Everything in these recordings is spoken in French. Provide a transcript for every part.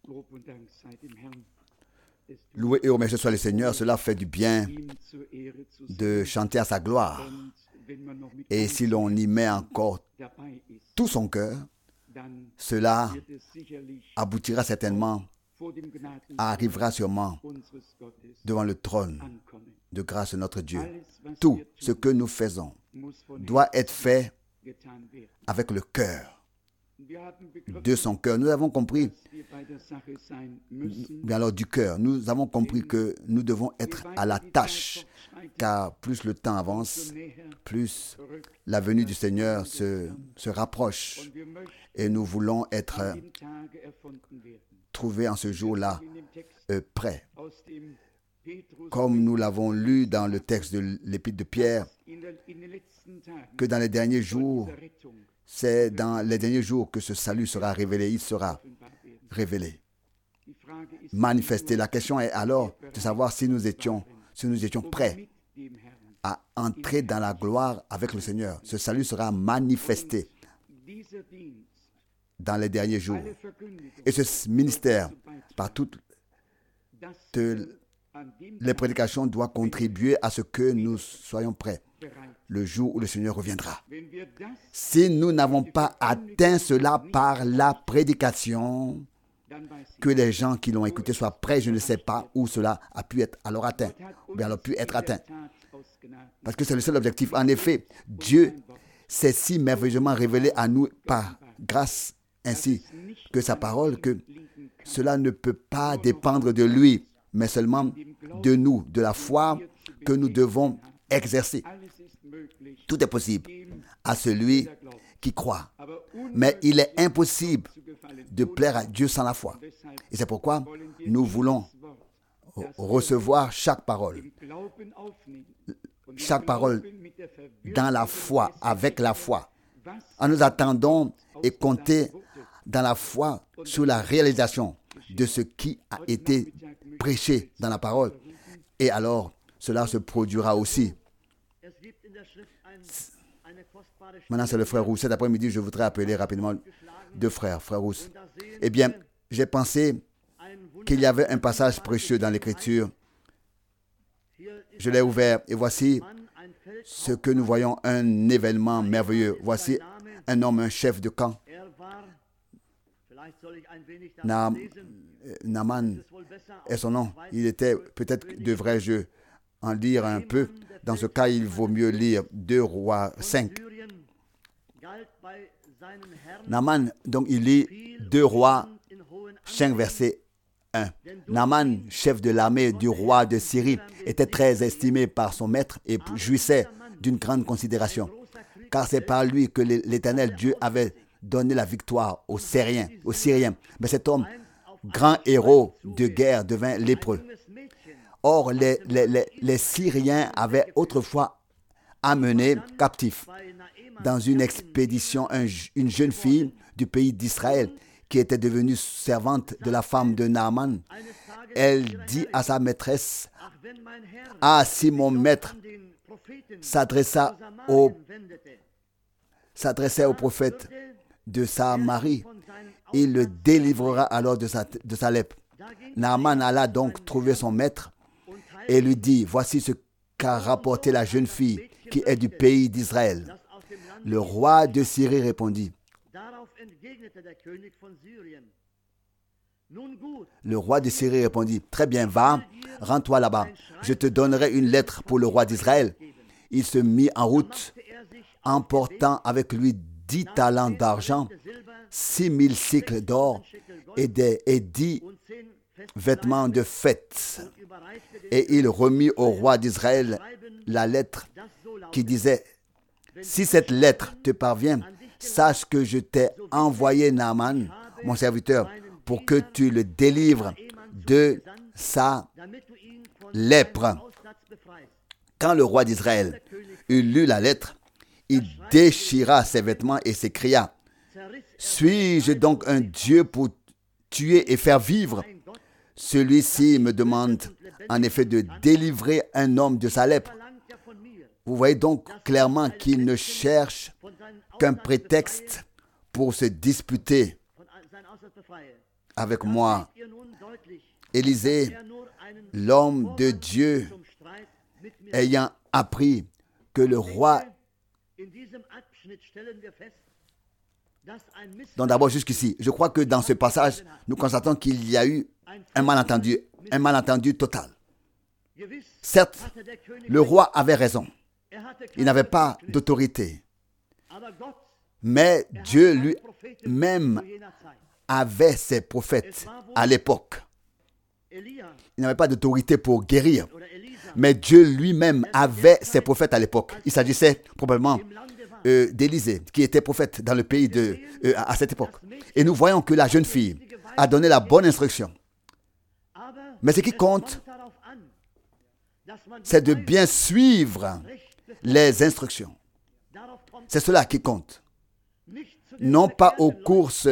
Loué et remercié soit le Seigneur, cela fait du bien de chanter à sa gloire. Et si l'on y met encore tout son cœur, cela aboutira certainement, arrivera sûrement devant le trône de grâce de notre Dieu. Tout ce que nous faisons doit être fait avec le cœur, de son cœur. Nous avons compris, bien alors du cœur, nous avons compris que nous devons être à la tâche, car plus le temps avance, plus la venue du Seigneur se rapproche. Et nous voulons être trouvés en ce jour-là prêts. Comme nous l'avons lu dans le texte de l'Épître de Pierre, que dans les derniers jours, c'est dans les derniers jours que ce salut sera révélé. Il sera révélé, manifesté. La question est alors de savoir si nous étions prêts à entrer dans la gloire avec le Seigneur. Ce salut sera manifesté dans les derniers jours. Et ce ministère, par toutes les prédications, doit contribuer à ce que nous soyons prêts le jour où le Seigneur reviendra. Si nous n'avons pas atteint cela par la prédication, que les gens qui l'ont écouté soient prêts, je ne sais pas où cela a pu être alors atteint, ou bien alors pu être atteint. Parce que c'est le seul objectif. En effet, Dieu s'est si merveilleusement révélé à nous par grâce, ainsi que sa parole, que cela ne peut pas dépendre de lui, mais seulement de nous, de la foi que nous devons exercer. Tout est possible à celui qui croit. Mais il est impossible de plaire à Dieu sans la foi. Et c'est pourquoi nous voulons recevoir chaque parole dans la foi, avec la foi. En nous attendant et compter dans la foi sur la réalisation de ce qui a été prêché dans la parole. Et alors, cela se produira aussi. Maintenant, c'est le frère Rousse. Cet après-midi, je voudrais appeler rapidement deux frères, frère Rousse. Eh bien, j'ai pensé qu'il y avait un passage précieux dans l'Écriture. Je l'ai ouvert et voici ce que nous voyons, un événement merveilleux. Voici un homme, un chef de camp. Naaman est son nom. Il était, peut-être devrais-je en lire un peu. Dans ce cas, il vaut mieux lire 2 Rois 5. Naaman, donc il lit 2 Rois 5, verset 1. Naaman, chef de l'armée du roi de Syrie, était très estimé par son maître et jouissait d'une grande considération. Car c'est par lui que l'Éternel Dieu avait donné la victoire aux Syriens. Mais cet homme, grand héros de guerre, devint lépreux. Or, les Syriens avaient autrefois amené captif dans une expédition une jeune fille du pays d'Israël qui était devenue servante de la femme de Naaman. Elle dit à sa maîtresse, « Ah, si mon maître s'adressait au prophète de Samarie, il le délivrera alors de sa lèpre. » Naaman alla donc trouver son maître et lui dit, « Voici ce qu'a rapporté la jeune fille qui est du pays d'Israël. » Le roi de Syrie répondit. Le roi de Syrie répondit, « Très bien, va, rends-toi là-bas. Je te donnerai une lettre pour le roi d'Israël. » Il se mit en route, emportant avec lui 10 talents d'argent, 6000 cycles d'or et 10 vêtements de fête. Et il remit au roi d'Israël la lettre qui disait, « Si cette lettre te parvient, sache que je t'ai envoyé Naaman, mon serviteur, pour que tu le délivres de sa lèpre. » Quand le roi d'Israël eut lu la lettre, il déchira ses vêtements et s'écria, « Suis-je donc un Dieu pour tuer et faire vivre? Celui-ci me demande en effet de délivrer un homme de sa lèpre. » Vous voyez donc clairement qu'il ne cherche qu'un prétexte pour se disputer avec moi. Élisée, l'homme de Dieu, ayant appris que le roi... Donc d'abord jusqu'ici, je crois que dans ce passage, nous constatons qu'il y a eu un malentendu total. Certes, le roi avait raison. Il n'avait pas d'autorité. Mais Dieu lui-même avait ses prophètes à l'époque. Il n'avait pas d'autorité pour guérir. Mais Dieu lui-même avait ses prophètes à l'époque. Il s'agissait probablement d'Élisée, qui était prophète dans le pays à cette époque. Et nous voyons que la jeune fille a donné la bonne instruction. Mais ce qui compte, c'est de bien suivre les instructions. C'est cela qui compte. Non pas aux courses,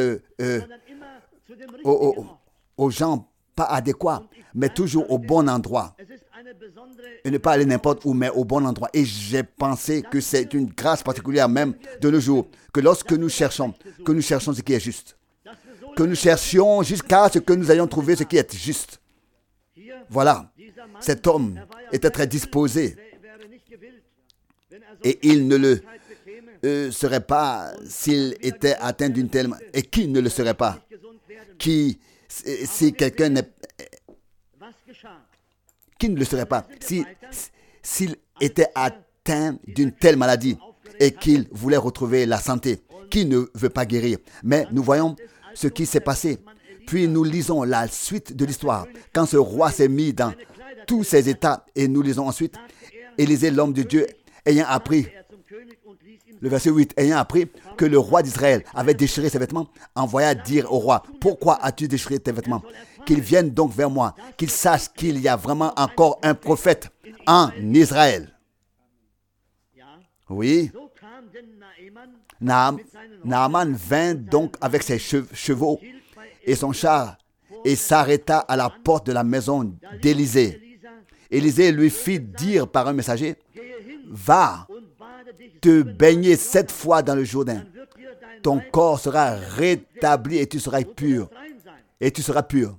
aux gens pas adéquats, mais toujours au bon endroit. Et ne pas aller n'importe où, mais au bon endroit. Et j'ai pensé que c'est une grâce particulière même de nos jours, que lorsque nous cherchons ce qui est juste, que nous cherchions jusqu'à ce que nous ayons trouvé ce qui est juste. Voilà, cet homme était très disposé et il ne le serait pas s'il était atteint d'une telle... Et qui ne le serait pas? Si quelqu'un n'est... Qui ne le serait pas s'il était atteint d'une telle maladie et qu'il voulait retrouver la santé? Qui ne veut pas guérir? Mais nous voyons ce qui s'est passé. Puis nous lisons la suite de l'histoire. Quand ce roi s'est mis dans tous ses états, et nous lisons ensuite, Élisée, l'homme de Dieu, ayant appris, le verset 8, ayant appris que le roi d'Israël avait déchiré ses vêtements, envoya dire au roi, pourquoi as-tu déchiré tes vêtements? Qu'il vienne donc vers moi, qu'il sache qu'il y a vraiment encore un prophète en Israël. Oui. Naaman vint donc avec ses chevaux et son char et s'arrêta à la porte de la maison d'Élisée. Élisée lui fit dire par un messager, va te baigner 7 fois dans le Jourdain. Ton corps sera rétabli et tu seras pur. Et tu seras pur.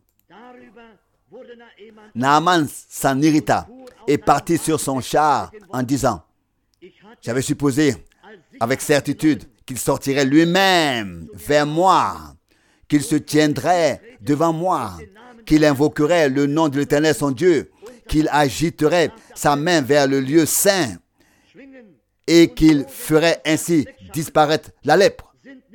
Naaman s'en irrita et partit sur son char en disant, j'avais supposé avec certitude qu'il sortirait lui-même vers moi, qu'il se tiendrait devant moi, qu'il invoquerait le nom de l'Éternel son Dieu, qu'il agiterait sa main vers le lieu saint et qu'il ferait ainsi disparaître la lèpre.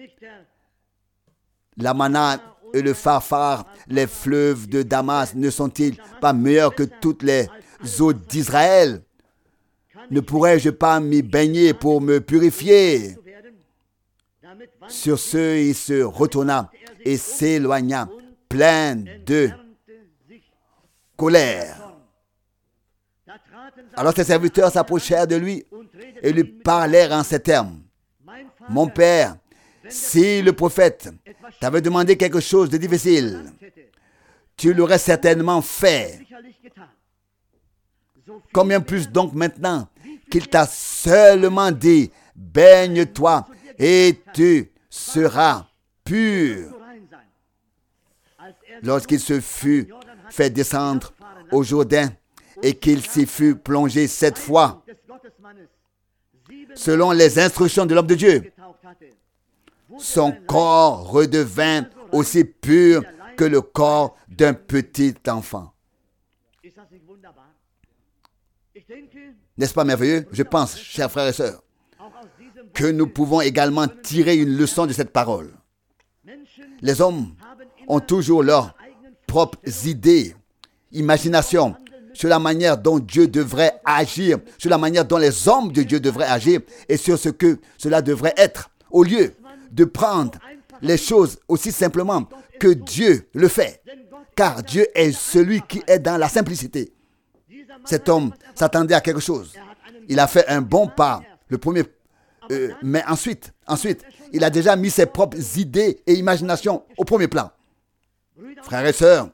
L'Amana et le Pharphar, les fleuves de Damas, ne sont-ils pas meilleurs que toutes les eaux d'Israël? Ne pourrais-je pas m'y baigner pour me purifier? Sur ce, il se retourna et s'éloigna, plein de colère. Alors ses serviteurs s'approchèrent de lui et lui parlèrent en ces termes. Mon père, si le prophète t'avait demandé quelque chose de difficile, tu l'aurais certainement fait. Combien plus donc maintenant qu'il t'a seulement dit, baigne-toi et tu seras pur. Lorsqu'il se fut fait descendre au Jourdain et qu'il s'y fut plongé 7 fois, selon les instructions de l'homme de Dieu, son corps redevint aussi pur que le corps d'un petit enfant. N'est-ce pas merveilleux? Je pense, chers frères et sœurs, que nous pouvons également tirer une leçon de cette parole. Les hommes ont toujours leurs propres idées, imaginations sur la manière dont Dieu devrait agir, sur la manière dont les hommes de Dieu devraient agir et sur ce que cela devrait être, au lieu de prendre les choses aussi simplement que Dieu le fait. Car Dieu est celui qui est dans la simplicité. Cet homme s'attendait à quelque chose. Il a fait un bon pas, le premier, mais ensuite, il a déjà mis ses propres idées et imaginations au premier plan. Frères et sœurs,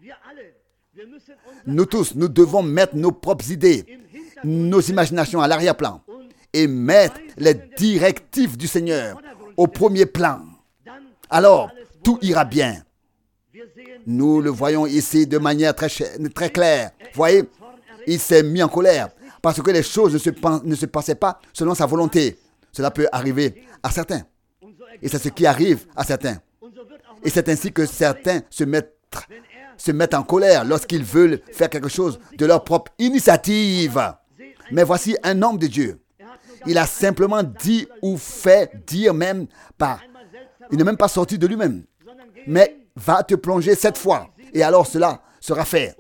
nous tous, nous devons mettre nos propres idées, nos imaginations à l'arrière-plan et mettre les directives du Seigneur au premier plan. Alors, tout ira bien. Nous le voyons ici de manière très claire. Vous voyez, il s'est mis en colère parce que les choses ne se passaient pas selon sa volonté. Cela peut arriver à certains. Et c'est ce qui arrive à certains. Et c'est ainsi que certains se mettent en colère lorsqu'ils veulent faire quelque chose de leur propre initiative. Mais voici un homme de Dieu. Il a simplement dit ou fait dire même par. Il n'est même pas sorti de lui-même. Mais va te plonger 7 fois. Et alors cela sera fait.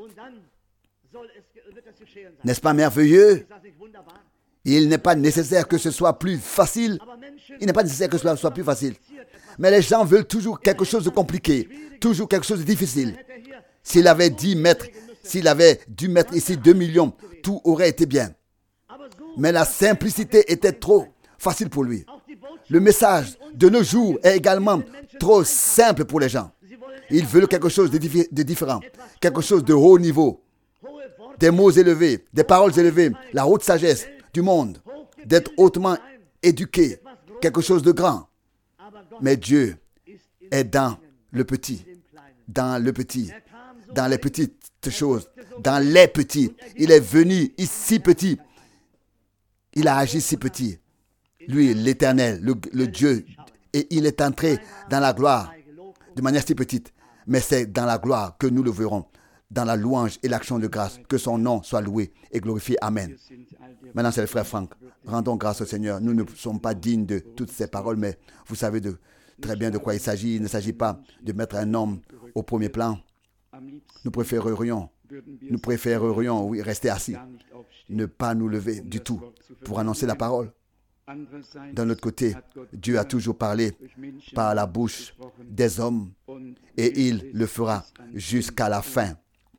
N'est-ce pas merveilleux? Il n'est pas nécessaire que ce soit plus facile. Il n'est pas nécessaire que cela soit plus facile. Mais les gens veulent toujours quelque chose de compliqué. Toujours quelque chose de difficile. S'il avait dû mettre ici 2 millions, tout aurait été bien. Mais la simplicité était trop facile pour lui. Le message de nos jours est également trop simple pour les gens. Ils veulent quelque chose de différent, quelque chose de haut niveau, des mots élevés, des paroles élevées, la haute sagesse du monde, d'être hautement éduqué, quelque chose de grand. Mais Dieu est dans le petit, dans les petites choses, dans les petits. Il est venu ici petit. Il a agi si petit. Lui, l'Éternel, le Dieu, et il est entré dans la gloire de manière si petite. Mais c'est dans la gloire que nous le verrons, dans la louange et l'action de grâce, que son nom soit loué et glorifié. Amen. Maintenant, c'est le frère Franck. Rendons grâce au Seigneur. Nous ne sommes pas dignes de toutes ces paroles, mais vous savez très bien de quoi il s'agit. Il ne s'agit pas de mettre un homme au premier plan. Nous préférerions, oui, rester assis, ne pas nous lever du tout pour annoncer la parole. D'un autre côté, Dieu a toujours parlé par la bouche des hommes et il le fera jusqu'à la fin.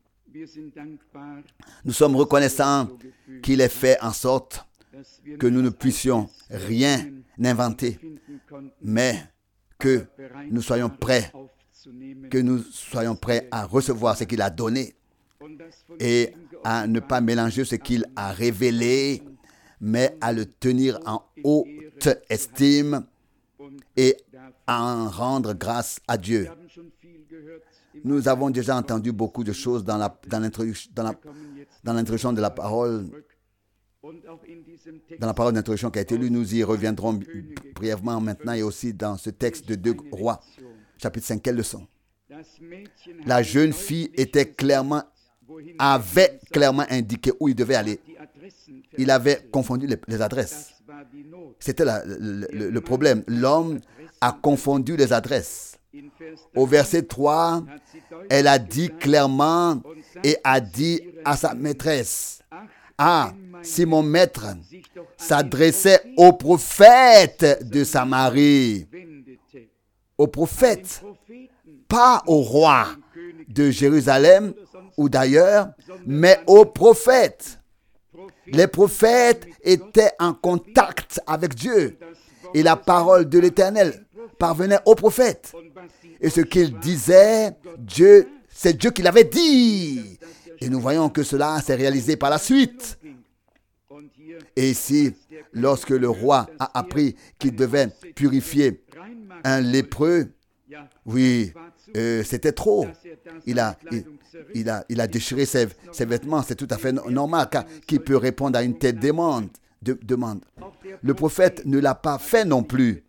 Nous sommes reconnaissants qu'il ait fait en sorte que nous ne puissions rien inventer, mais que nous soyons prêts à recevoir ce qu'il a donné et à ne pas mélanger ce qu'il a révélé, mais à le tenir en haute estime et à en rendre grâce à Dieu. Nous avons déjà entendu beaucoup de choses dans l'introduction de la parole, dans la parole d'introduction qui a été lue. Nous y reviendrons brièvement maintenant et aussi dans ce texte de 2 Rois, chapitre 5. Quelle leçon! La jeune fille avait clairement indiqué où il devait aller. Il avait confondu les adresses. C'était le problème. L'homme a confondu les adresses. Au verset 3, elle a dit clairement et a dit à sa maîtresse, « Ah, si mon maître s'adressait au prophète de Samarie, au prophète, pas au roi de Jérusalem ou d'ailleurs, mais au prophète. » Les prophètes étaient en contact avec Dieu et la parole de l'Éternel parvenait aux prophètes. Et ce qu'il disait, c'est Dieu qui l'avait dit. Et nous voyons que cela s'est réalisé par la suite. Et ici, lorsque le roi a appris qu'il devait purifier un lépreux, oui, c'était trop. Il a déchiré ses vêtements. C'est tout à fait normal, car qui peut répondre à une telle demande? Le prophète ne l'a pas fait non plus.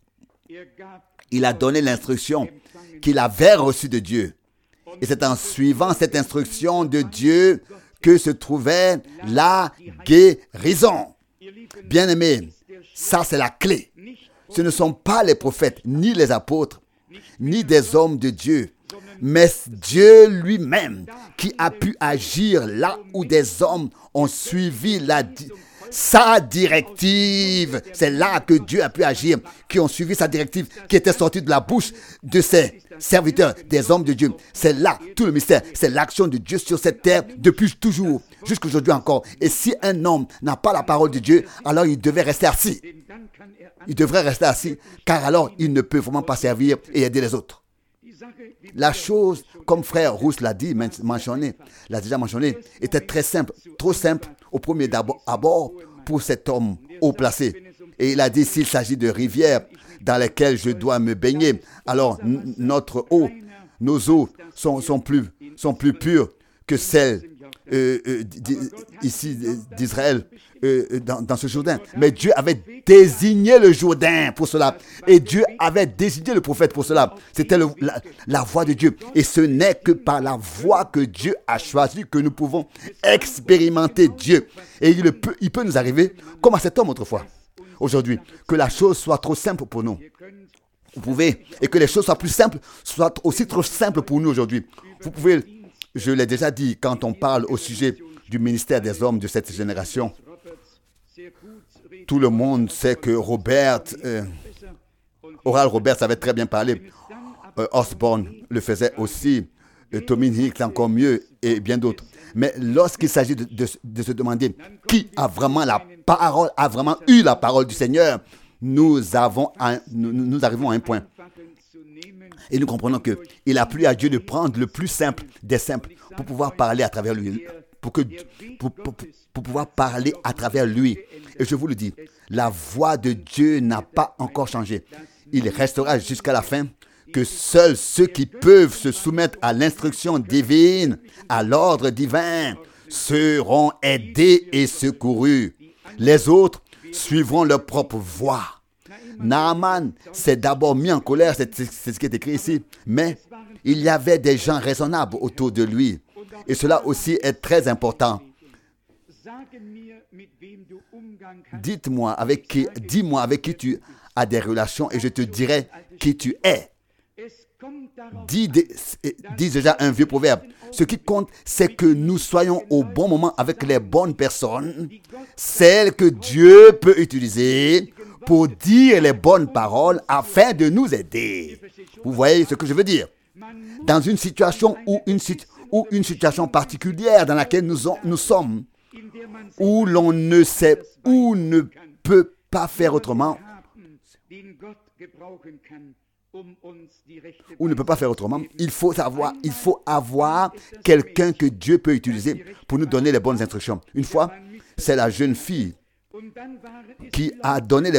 Il a donné l'instruction qu'il avait reçue de Dieu. Et c'est en suivant cette instruction de Dieu que se trouvait la guérison. Bien-aimés, ça c'est la clé. Ce ne sont pas les prophètes, ni les apôtres, ni des hommes de Dieu, mais Dieu lui-même qui a pu agir là où des hommes ont suivi sa directive. C'est là que Dieu a pu agir, qui ont suivi sa directive, qui était sortie de la bouche de ses serviteurs, des hommes de Dieu. C'est là tout le mystère. C'est l'action de Dieu sur cette terre depuis toujours, jusqu'aujourd'hui encore. Et si un homme n'a pas la parole de Dieu, alors il devait rester assis. Il devrait rester assis, car alors il ne peut vraiment pas servir et aider les autres. La chose, comme frère Rousse l'a déjà mentionné, était très simple, trop simple au premier abord pour cet homme haut placé. Et il a dit, s'il s'agit de rivières dans lesquelles je dois me baigner, alors notre eau nos eaux sont plus pures que celles ici d'Israël, dans ce Jourdain. Mais Dieu avait désigné le Jourdain pour cela. Et Dieu avait désigné le prophète pour cela. C'était la voix de Dieu. Et ce n'est que par la voix que Dieu a choisie que nous pouvons expérimenter Dieu. Et il peut nous arriver, comme à cet homme autrefois, aujourd'hui, que la chose soit trop simple pour nous. Vous pouvez, et que les choses soient plus simples, soient aussi trop simples pour nous aujourd'hui. Vous pouvez, je l'ai déjà dit, quand on parle au sujet du ministère des hommes de cette génération, tout le monde sait que Oral Roberts avait très bien parlé. Osborne le faisait aussi. Tommy Hicks encore mieux et bien d'autres. Mais lorsqu'il s'agit de se demander qui a vraiment eu la parole du Seigneur, nous arrivons à un point. Et nous comprenons qu'il a plu à Dieu de prendre le plus simple des simples pour pouvoir parler à travers lui. Pour pouvoir parler à travers lui. Et je vous le dis, la voix de Dieu n'a pas encore changé. Il restera jusqu'à la fin que seuls ceux qui peuvent se soumettre à l'instruction divine, à l'ordre divin, seront aidés et secourus. Les autres suivront leur propre voie. Naaman s'est d'abord mis en colère, c'est ce qui est écrit ici, mais il y avait des gens raisonnables autour de lui. Et cela aussi est très important. Dis-moi avec qui tu as des relations et je te dirai qui tu es. Dis déjà un vieux proverbe. Ce qui compte, c'est que nous soyons au bon moment avec les bonnes personnes, celles que Dieu peut utiliser pour dire les bonnes paroles afin de nous aider. Vous voyez ce que je veux dire? Dans une situation ou une situation particulière dans laquelle nous sommes, où l'on ne sait ou ne peut pas faire autrement, il faut avoir quelqu'un que Dieu peut utiliser pour nous donner les bonnes instructions. Une fois, c'est la jeune fille qui a donné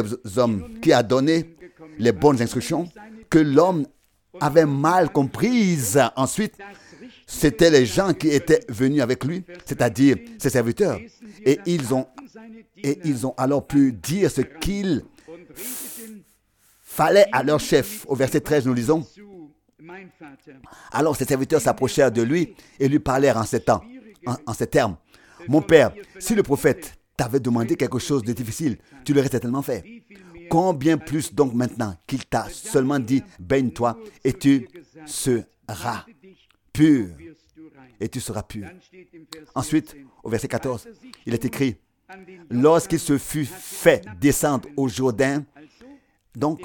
les bonnes instructions que l'homme avait mal comprises. Ensuite, c'était les gens qui étaient venus avec lui, c'est-à-dire ses serviteurs. Et ils ont alors pu dire ce qu'il fallait à leur chef. Au verset 13, nous lisons. Alors ses serviteurs s'approchèrent de lui et lui parlèrent en ces termes. Mon père, si le prophète t'avait demandé quelque chose de difficile, tu l'aurais certainement fait. Combien plus donc maintenant qu'il t'a seulement dit, baigne-toi et tu seras pur. Et tu seras pur. Ensuite, au verset 14, il est écrit, lorsqu'il se fut fait descendre au Jourdain, donc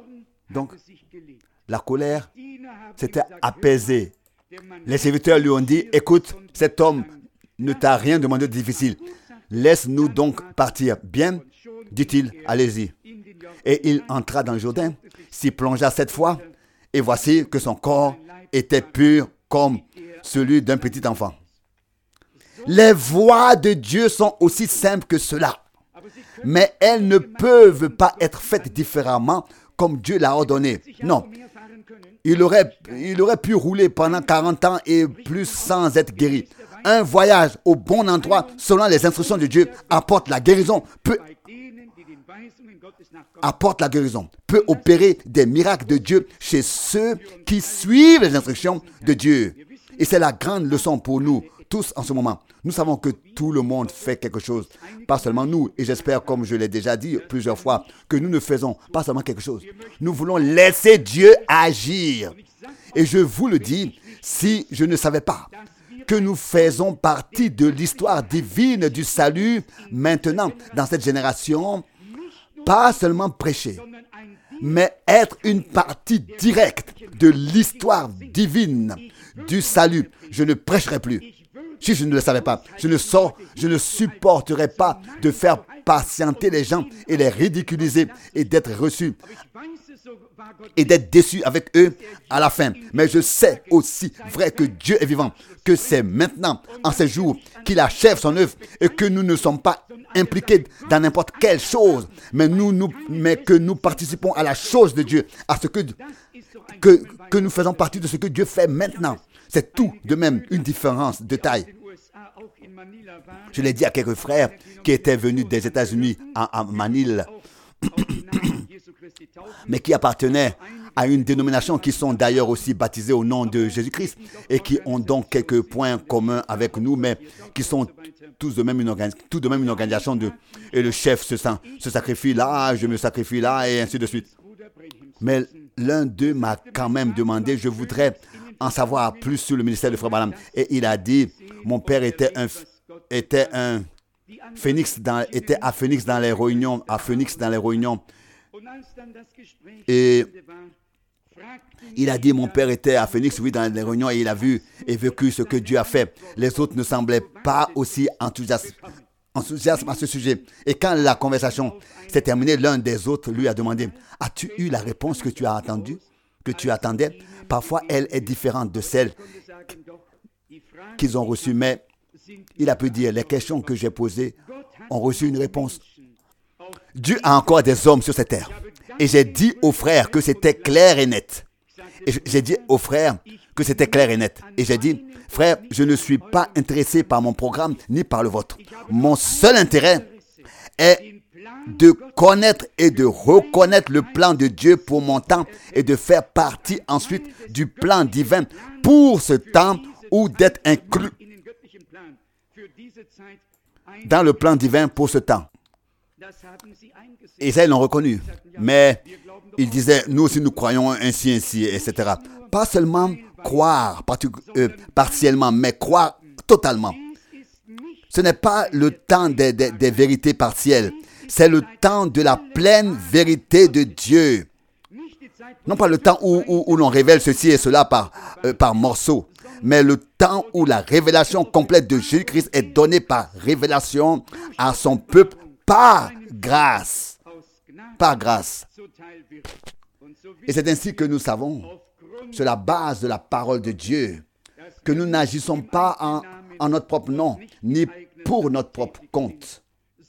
la colère s'était apaisée. Les serviteurs lui ont dit, écoute, cet homme ne t'a rien demandé de difficile. Laisse-nous donc partir. Bien, dit-il, allez-y. Et il entra dans le Jourdain, s'y plongea 7 fois, et voici que son corps était pur comme celui d'un petit enfant. Les voies de Dieu sont aussi simples que cela, mais elles ne peuvent pas être faites différemment comme Dieu l'a ordonné. Non, il aurait pu rouler pendant 40 ans et plus sans être guéri. Un voyage au bon endroit, selon les instructions de Dieu, apporte la guérison, peut opérer des miracles de Dieu chez ceux qui suivent les instructions de Dieu. Et c'est la grande leçon pour nous tous en ce moment. Nous savons que tout le monde fait quelque chose, pas seulement nous. Et j'espère, comme je l'ai déjà dit plusieurs fois, que nous ne faisons pas seulement quelque chose. Nous voulons laisser Dieu agir. Et je vous le dis, si je ne savais pas que nous faisons partie de l'histoire divine du salut maintenant dans cette génération, pas seulement prêcher, mais être une partie directe de l'histoire divine du salut, je ne prêcherai plus. Si je ne le savais pas, je ne supporterais pas de faire patienter les gens et les ridiculiser et d'être reçu et d'être déçu avec eux à la fin. Mais je sais aussi vrai que Dieu est vivant, que c'est maintenant, en ces jours, qu'il achève son œuvre et que nous ne sommes pas impliqués dans n'importe quelle chose, mais que nous participons à la chose de Dieu, à ce que nous faisons partie de ce que Dieu fait maintenant. C'est tout de même une différence de taille. Je l'ai dit à quelques frères qui étaient venus des États-Unis à Manille, mais qui appartenaient à une dénomination qui sont d'ailleurs aussi baptisés au nom de Jésus-Christ et qui ont donc quelques points communs avec nous, mais qui sont tous de même une organisation et le chef se sacrifie là, je me sacrifie là et ainsi de suite. Mais l'un d'eux m'a quand même demandé, je voudrais en savoir plus sur le ministère de Frère Branham. Et il a dit, mon père était à Phoenix dans les réunions, Et il a dit, mon père était à Phoenix, oui, dans les réunions, et il a vu et vécu ce que Dieu a fait. Les autres ne semblaient pas aussi enthousiastes à ce sujet. Et quand la conversation s'est terminée, l'un des autres lui a demandé, as-tu eu la réponse que tu as attendue, que tu attendais? Parfois, elle est différente de celle qu'ils ont reçue, mais il a pu dire, les questions que j'ai posées ont reçu une réponse. Dieu a encore des hommes sur cette terre. Et j'ai dit aux frères que c'était clair et net. Et j'ai dit aux frères que c'était clair et net. Et j'ai dit, frère, je ne suis pas intéressé par mon programme ni par le vôtre. Mon seul intérêt est de connaître et de reconnaître le plan de Dieu pour mon temps et de faire partie ensuite du plan divin pour ce temps ou d'être inclus dans le plan divin pour ce temps. Et ça, ils l'ont reconnu. Mais ils disaient, nous aussi nous croyons ainsi, etc. Pas seulement croire partiellement, mais croire totalement. Ce n'est pas le temps des vérités partielles. C'est le temps de la pleine vérité de Dieu. Non pas le temps où l'on révèle ceci et cela par morceaux, mais le temps où la révélation complète de Jésus-Christ est donnée par révélation à son peuple par grâce. Par grâce. Et c'est ainsi que nous savons, sur la base de la parole de Dieu, que nous n'agissons pas en notre propre nom, ni pour notre propre compte,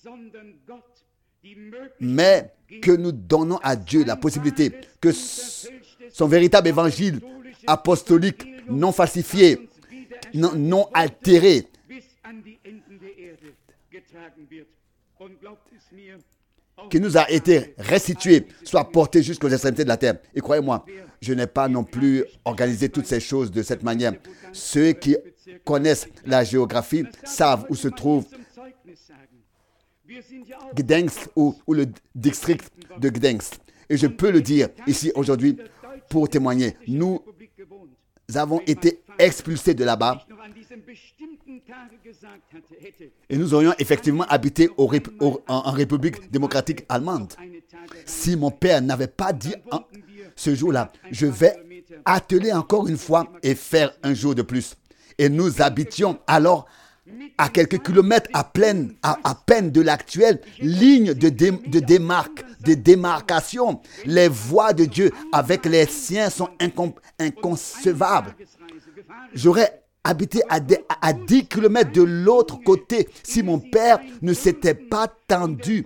mais que nous donnons à Dieu la possibilité que son véritable évangile apostolique, non falsifié, non altéré, qui nous a été restitué, soit porté jusqu'aux extrémités de la terre. Et croyez-moi, je n'ai pas non plus organisé toutes ces choses de cette manière. Ceux qui connaissent la géographie savent où se trouve Gdańsk ou le district de Gdańsk. Et je peux le dire ici aujourd'hui pour témoigner. Nous avons été expulsés de là-bas et nous aurions effectivement habité en République démocratique allemande. Si mon père n'avait pas dit ce jour-là, je vais atteler encore une fois et faire un jour de plus. Et nous habitions alors à quelques kilomètres à peine de l'actuelle ligne de démarcation. Les voies de Dieu avec les siens sont inconcevables. J'aurais habité à 10 kilomètres de l'autre côté si mon père ne s'était pas tendu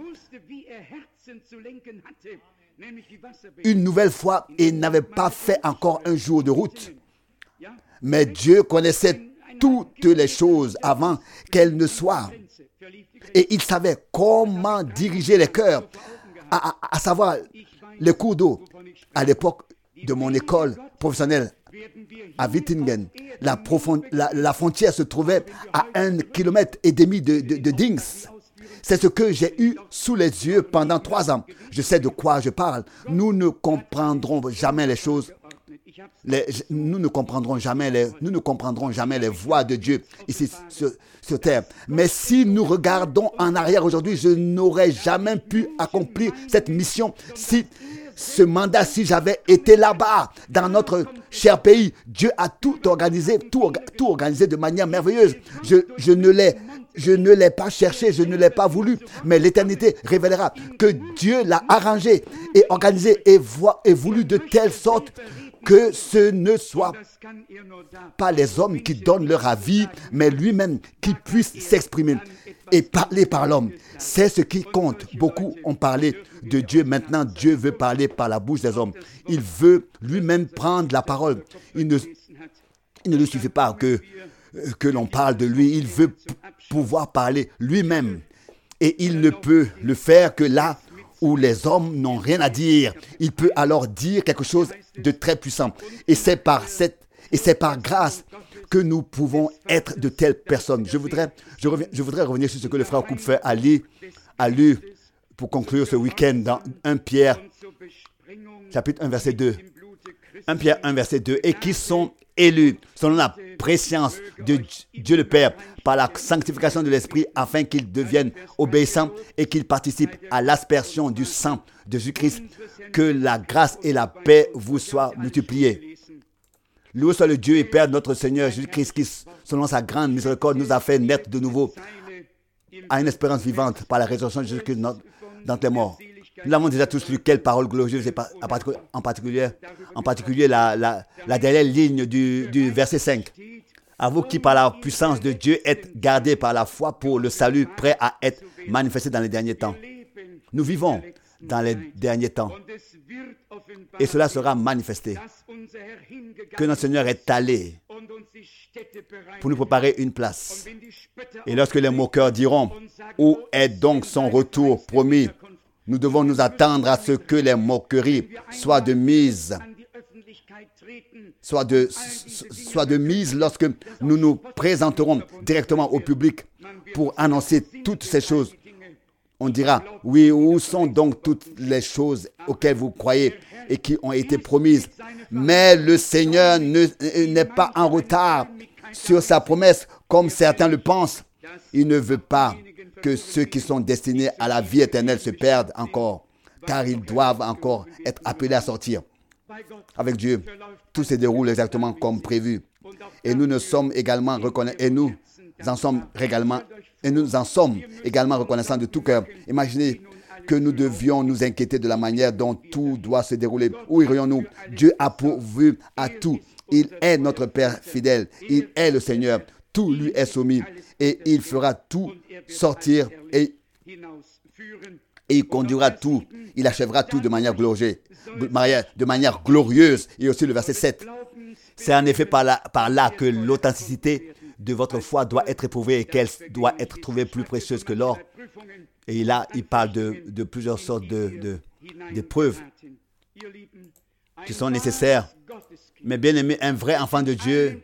une nouvelle fois et n'avait pas fait encore un jour de route. Mais Dieu connaissait toutes les choses avant qu'elles ne soient. Et il savait comment diriger les cœurs, à savoir les cours d'eau. À l'époque de mon école professionnelle à Wittingen, la frontière se trouvait à 1,5 km de Dings. C'est ce que j'ai eu sous les yeux pendant 3 ans. Je sais de quoi je parle. Nous ne comprendrons jamais les choses. Nous ne comprendrons jamais les voies de Dieu ici sur terre. Mais si nous regardons en arrière aujourd'hui, je n'aurais jamais pu accomplir cette mission si j'avais été là-bas, dans notre cher pays. Dieu a tout organisé de manière merveilleuse. Je ne l'ai Je ne l'ai pas cherché, je ne l'ai pas voulu, mais l'éternité révélera que Dieu l'a arrangé et organisé et voulu de telle sorte que ce ne soit pas les hommes qui donnent leur avis, mais lui-même qui puisse s'exprimer et parler par l'homme. C'est ce qui compte. Beaucoup ont parlé de Dieu. Maintenant, Dieu veut parler par la bouche des hommes. Il veut lui-même prendre la parole. Il ne lui suffit pas que l'on parle de lui. Il veut pouvoir parler lui-même. Et il ne peut le faire que là où les hommes n'ont rien à dire. Il peut alors dire quelque chose de très puissant. Et c'est par grâce que nous pouvons être de telles personnes. Je voudrais revenir sur ce que le frère Kupfer a lu pour conclure ce week-end dans 1 Pierre, chapitre 1, verset 2. 1 Pierre 1, verset 2. Et qui sont élus selon la préscience de Dieu le Père par la sanctification de l'Esprit afin qu'ils deviennent obéissants et qu'ils participent à l'aspersion du sang de Jésus-Christ. Que la grâce et la paix vous soient multipliées. Loué soit le Dieu et Père de notre Seigneur Jésus-Christ qui, selon sa grande miséricorde, nous a fait naître de nouveau à une espérance vivante par la résurrection de Jésus-Christ dans tes morts. Nous l'avons déjà tous lu, quelle parole glorieuse, en particulier la dernière ligne du verset 5. À vous qui, par la puissance de Dieu, êtes gardés par la foi pour le salut, prêt à être manifesté dans les derniers temps. Nous vivons dans les derniers temps. Et cela sera manifesté. Que notre Seigneur est allé pour nous préparer une place. Et lorsque les moqueurs diront, où est donc son retour promis? Nous devons nous attendre à ce que les moqueries soient de mise lorsque nous nous présenterons directement au public pour annoncer toutes ces choses. On dira, oui, où sont donc toutes les choses auxquelles vous croyez et qui ont été promises? Mais le Seigneur n'est pas en retard sur sa promesse comme certains le pensent. Il ne veut pas que ceux qui sont destinés à la vie éternelle se perdent encore, car ils doivent encore être appelés à sortir. Avec Dieu, tout se déroule exactement comme prévu. Et nous en sommes également reconnaissants de tout cœur. Imaginez que nous devions nous inquiéter de la manière dont tout doit se dérouler. Où irions-nous? Dieu a pourvu à tout. Il est notre Père fidèle. Il est le Seigneur. Tout lui est soumis. Et il fera tout sortir et il conduira tout. Il achèvera tout de manière glorieuse. Et aussi le verset 7. C'est en effet par là que l'authenticité de votre foi doit être éprouvée et qu'elle doit être trouvée plus précieuse que l'or. Et là, il parle de plusieurs sortes d'épreuves qui sont nécessaires. Mais bien aimé, un vrai enfant de Dieu,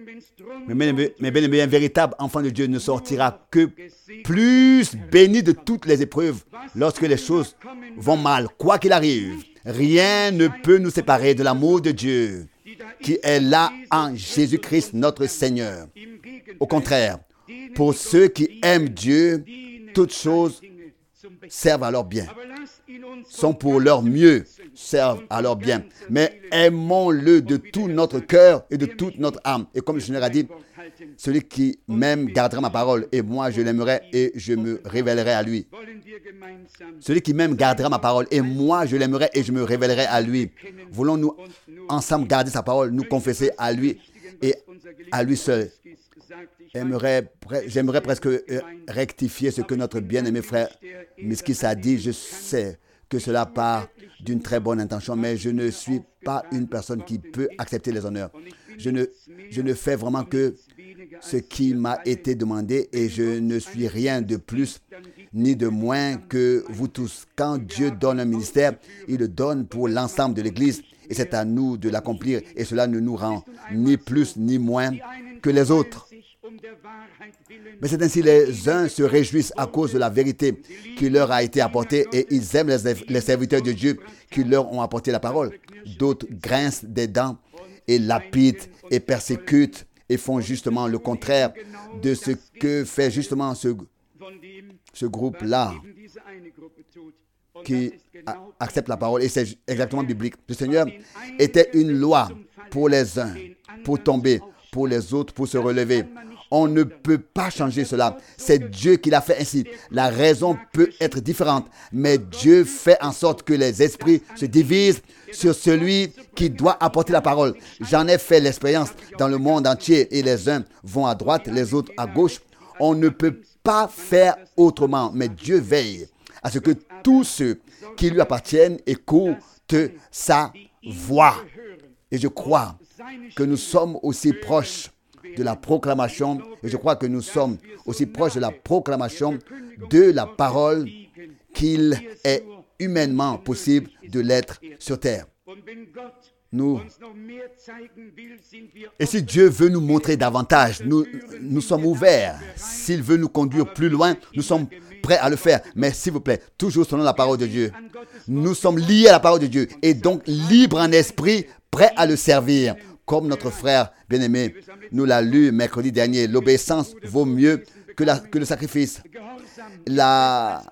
un véritable enfant de Dieu ne sortira que plus béni de toutes les épreuves lorsque les choses vont mal. Quoi qu'il arrive, rien ne peut nous séparer de l'amour de Dieu qui est là en Jésus-Christ notre Seigneur. Au contraire, pour ceux qui aiment Dieu, toutes choses servent à leur bien, sont pour leur mieux, servent à leur bien. Mais aimons-le de tout notre cœur et de toute notre âme. Et comme le Seigneur a dit, celui qui m'aime gardera ma parole, et moi je l'aimerai et je me révélerai à lui. Celui qui m'aime gardera ma parole, et moi je l'aimerai et je me révélerai à lui. Voulons-nous ensemble garder sa parole, nous confesser à lui et à lui seul? J'aimerais presque rectifier ce que notre bien-aimé frère Miskis a dit. Je sais que cela part d'une très bonne intention, mais je ne suis pas une personne qui peut accepter les honneurs. Je ne fais vraiment que ce qui m'a été demandé et je ne suis rien de plus ni de moins que vous tous. Quand Dieu donne un ministère, il le donne pour l'ensemble de l'Église et c'est à nous de l'accomplir et cela ne nous rend ni plus ni moins que les autres. Mais c'est ainsi, les uns se réjouissent à cause de la vérité qui leur a été apportée et ils aiment les serviteurs de Dieu qui leur ont apporté la parole. D'autres grincent des dents et lapident et persécutent et font justement le contraire de ce que fait justement ce groupe-là qui accepte la parole. Et c'est exactement biblique. Le Seigneur était une loi pour les uns, pour tomber, pour les autres, pour se relever. On ne peut pas changer cela. C'est Dieu qui l'a fait ainsi. La raison peut être différente, mais Dieu fait en sorte que les esprits se divisent sur celui qui doit apporter la parole. J'en ai fait l'expérience dans le monde entier et les uns vont à droite, les autres à gauche. On ne peut pas faire autrement, mais Dieu veille à ce que tous ceux qui lui appartiennent écoutent sa voix. Et je crois que nous sommes aussi proches de la proclamation, et je crois que nous sommes aussi proches de la proclamation de la parole qu'il est humainement possible de l'être sur terre. Et si Dieu veut nous montrer davantage, nous sommes ouverts. S'il veut nous conduire plus loin, nous sommes prêts à le faire. Mais s'il vous plaît, toujours selon la parole de Dieu. Nous sommes liés à la parole de Dieu et donc libres en esprit, prêts à le servir. Comme notre frère bien-aimé nous l'a lu mercredi dernier, l'obéissance vaut mieux que le sacrifice. La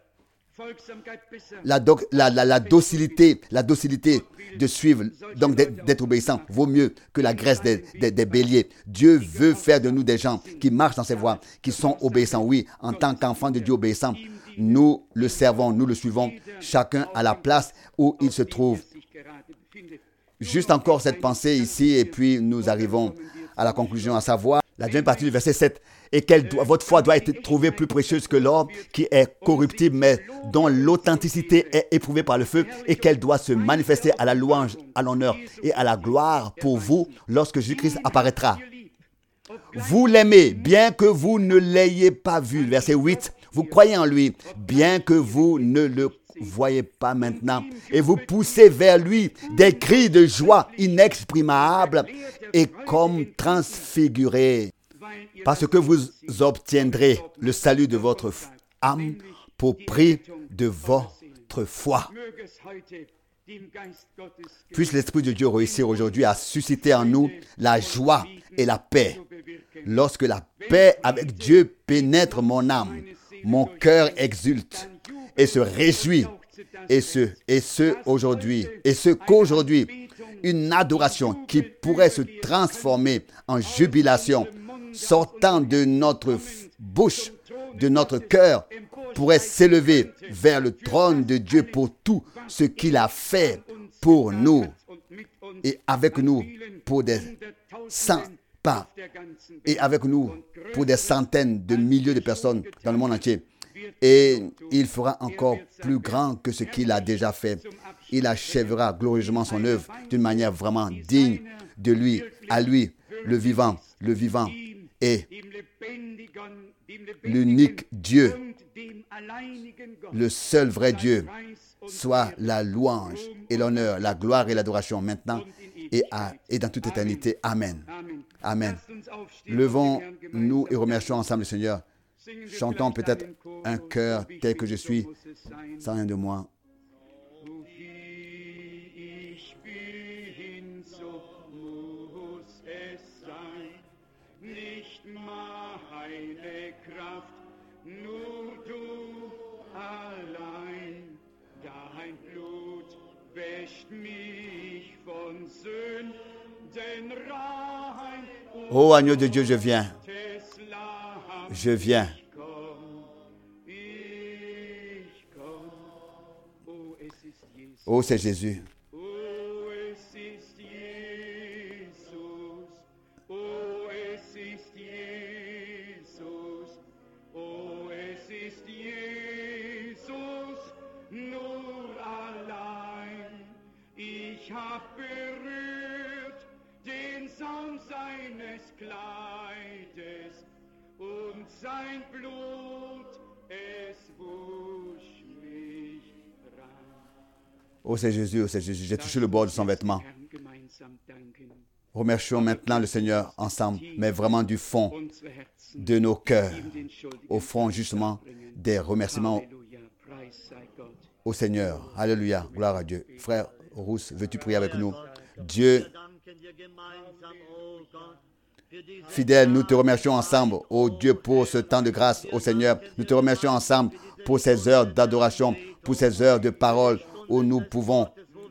docilité de suivre, donc d'être obéissant, vaut mieux que la graisse des béliers. Dieu veut faire de nous des gens qui marchent dans ses voies, qui sont obéissants. Oui, en tant qu'enfants de Dieu obéissants, nous le servons, nous le suivons, chacun à la place où il se trouve. Juste encore cette pensée ici, et puis nous arrivons à la conclusion, à savoir la deuxième partie du verset 7. Et votre foi doit être trouvée plus précieuse que l'or qui est corruptible, mais dont l'authenticité est éprouvée par le feu, et qu'elle doit se manifester à la louange, à l'honneur et à la gloire pour vous lorsque Jésus-Christ apparaîtra. Vous l'aimez, bien que vous ne l'ayez pas vu. Verset 8. Vous croyez en lui, bien que vous ne le voyez pas maintenant, et vous poussez vers lui des cris de joie inexprimables et comme transfigurés, parce que vous obtiendrez le salut de votre âme pour prix de votre foi. Puisse l'Esprit de Dieu réussir aujourd'hui à susciter en nous la joie et la paix. Lorsque la paix avec Dieu pénètre mon âme, mon cœur exulte et se réjouit, et ce qu'aujourd'hui, une adoration qui pourrait se transformer en jubilation, sortant de notre bouche, de notre cœur, pourrait s'élever vers le trône de Dieu pour tout ce qu'il a fait pour nous et avec nous pour des centaines de milliers de personnes dans le monde entier. Et il fera encore plus grand que ce qu'il a déjà fait. Il achèvera glorieusement son œuvre d'une manière vraiment digne de lui, à lui, le vivant et l'unique Dieu, le seul vrai Dieu, soit la louange et l'honneur, la gloire et l'adoration maintenant et dans toute éternité. Amen. Amen. Levons-nous et remercions ensemble le Seigneur. Chantons peut-être un chœur tel que je suis, sans rien de moi. Ô agneau de Dieu, je viens. Je viens. Oh, c'est Jésus. Sein Blut, es wusch mich rein. Oh, c'est Jésus, j'ai touché le bord de son vêtement. Remercions maintenant le Seigneur ensemble, mais vraiment du fond de nos cœurs. Offrons justement des remerciements au Seigneur. Alléluia, gloire à Dieu. Frère Rousse, veux-tu prier avec nous? Dieu, fidèle, nous te remercions ensemble, ô Dieu, pour ce temps de grâce, ô Seigneur. Nous te remercions ensemble pour ces heures d'adoration, pour ces heures de parole où nous pouvons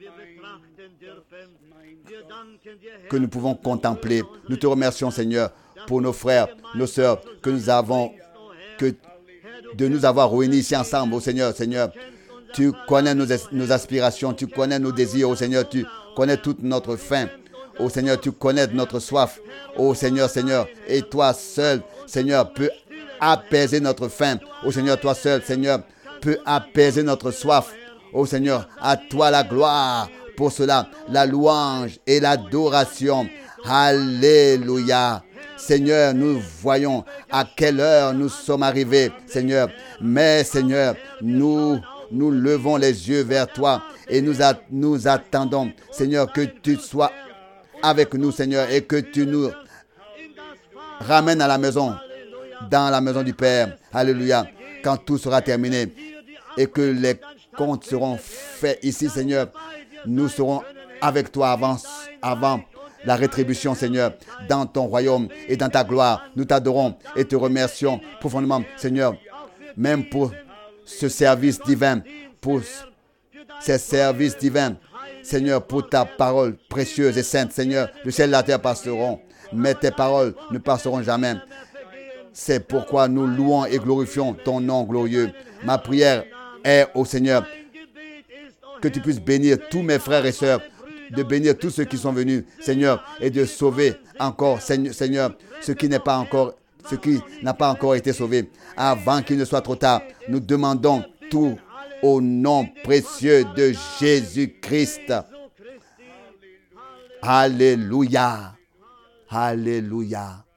contempler. Nous te remercions, Seigneur, pour nos frères, nos sœurs, que nous avons, que de nous avoir réunis ici ensemble, oh Seigneur. Seigneur, tu connais nos aspirations, tu connais nos désirs, oh Seigneur, tu connais toute notre faim. Oh Seigneur, tu connais notre soif. Oh Seigneur, Seigneur, et toi seul, Seigneur, peux apaiser notre faim. Oh Seigneur, toi seul, Seigneur, peux apaiser notre soif. Oh Seigneur, à toi la gloire pour cela, la louange et l'adoration. Alléluia. Seigneur, nous voyons à quelle heure nous sommes arrivés, Seigneur. Mais Seigneur, nous levons les yeux vers toi et nous attendons, Seigneur, que tu sois avec nous, Seigneur, et que tu nous ramènes à la maison, dans la maison du Père. Alléluia. Quand tout sera terminé et que les comptes seront faits ici, Seigneur, nous serons avec toi avant la rétribution, Seigneur, dans ton royaume et dans ta gloire. Nous t'adorons et te remercions profondément, Seigneur, même pour ce service divin, pour ces services divins, Seigneur, pour ta parole précieuse et sainte, Seigneur. Le ciel et la terre passeront, mais tes paroles ne passeront jamais. C'est pourquoi nous louons et glorifions ton nom glorieux. Ma prière est au Seigneur que tu puisses bénir tous mes frères et sœurs, de bénir tous ceux qui sont venus, Seigneur, et de sauver encore, Seigneur, ce qui n'a pas encore été sauvé, avant qu'il ne soit trop tard. Nous demandons tout au nom précieux de Jésus-Christ. Alléluia. Alléluia.